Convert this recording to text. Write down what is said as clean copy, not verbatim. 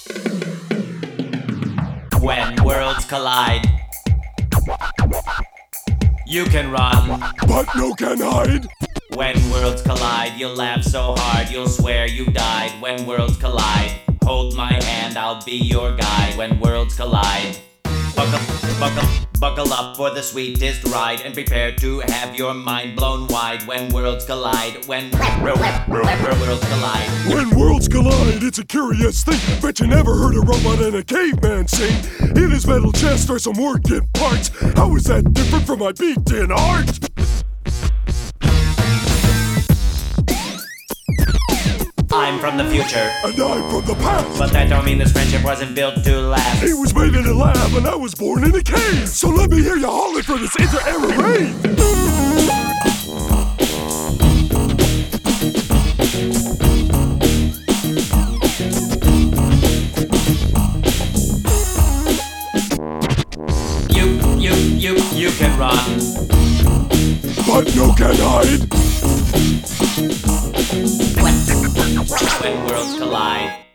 When worlds collide, you can run, but no can hide. When worlds collide, you'll laugh so hard you'll swear you died. When worlds collide, hold my hand, I'll be your guide. When worlds collide, buckle up for the sweetest ride, and prepare to have your mind blown wide. When worlds collide, when worlds collide. When worlds collide, it's a curious thing. Bet you never heard a robot and a caveman sing. In his metal chest are some working parts. How is that different from my beaten heart? I'm from the future, And I'm from the past. but that don't mean this friendship wasn't built to last. He was made in a lab and I was born in a cave. So let me hear you holler for this inter-era rave. You can run, but no can hide. when worlds collide.